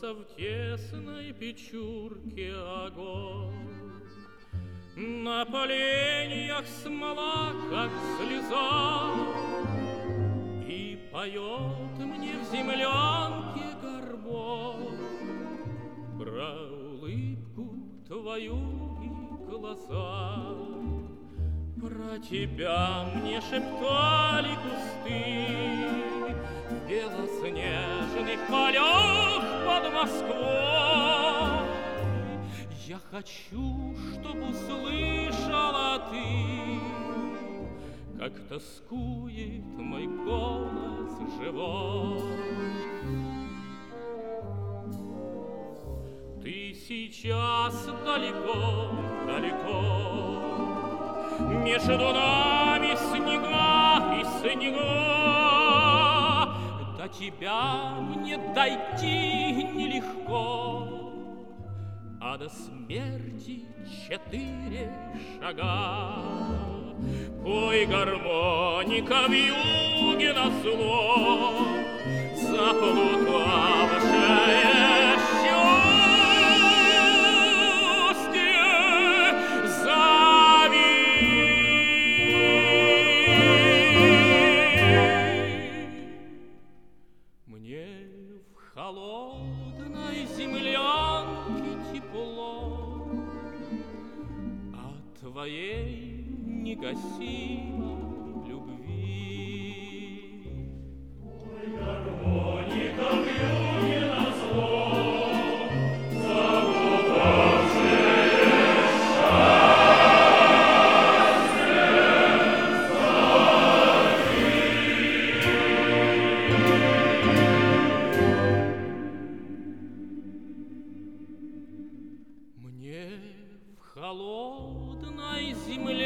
Зажегся в тесной печурке огонь. На поленьях смола, как слеза, и поет мне в землянке горбон про улыбку твою и глаза. Про тебя мне шептали кусты в белоснежных полях под Москвой. Я хочу, чтоб услышала ты, как тоскует мой голос живой. Ты сейчас далеко, далеко, между нами снега и снега. До тебя мне дойти нелегко, а до смерти 4 шага. Пой, гармоника, в юге назло, заплутавшее счастье, зови. Мне в холодной землянке тепло от твоей негасимой любви. Ой, гармоника, в юге назло, заплутавшее счастье, зови. Мне в холодной земле